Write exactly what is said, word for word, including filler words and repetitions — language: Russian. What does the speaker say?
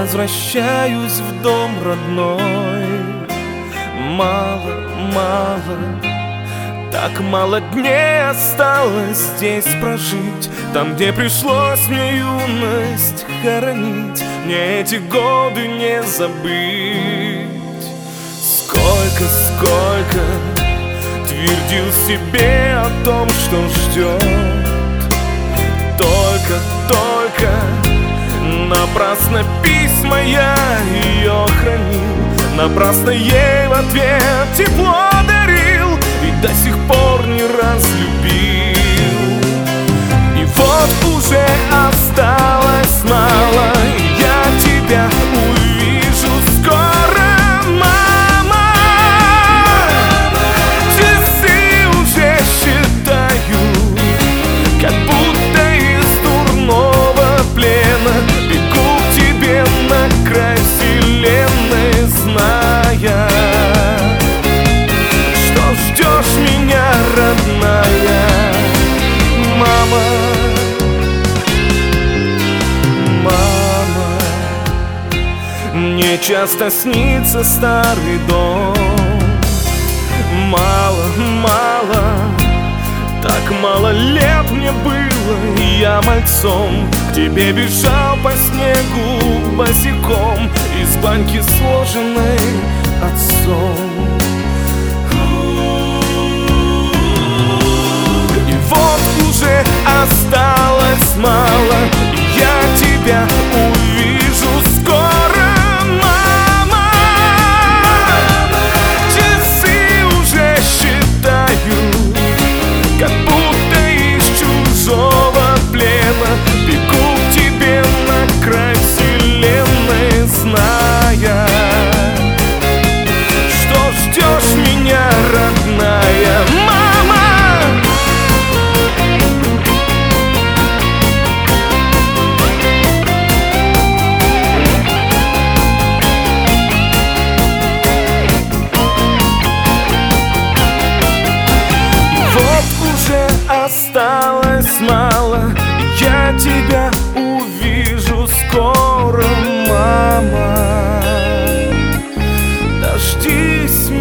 возвращаюсь в дом родной. Мало, мало, так мало дней осталось здесь прожить. Там, где пришлось мне юность хоронить, мне эти годы не забыть. Сколько, сколько твердил себе о том, что ждет. Только, только напрасно письма я ее хранил, напрасно ей в ответ тепло дарил и до сих пор не разлюбил. И вот уже осталось мало, и я тебя увижу скоро, мама. Часы уже считаю, как будто из дурного плена бегу к тебе на край вселенной, зная, что ждешь меня, родная. Мама, мама, мне часто снится старый дом. Мало, мало, так мало лет мне было, и я мальцом к тебе бежал по снегу босиком из баньки, сложенной отцом. И вот уже осталось мало, и я тебя увижу скоро, мама. Часы уже считаю, как будто из чужого плена бегу к тебе на край вселенной, зная, что ждешь меня, родная. Мама! Осталось мало, я тебя увижу скоро, мама. Дождись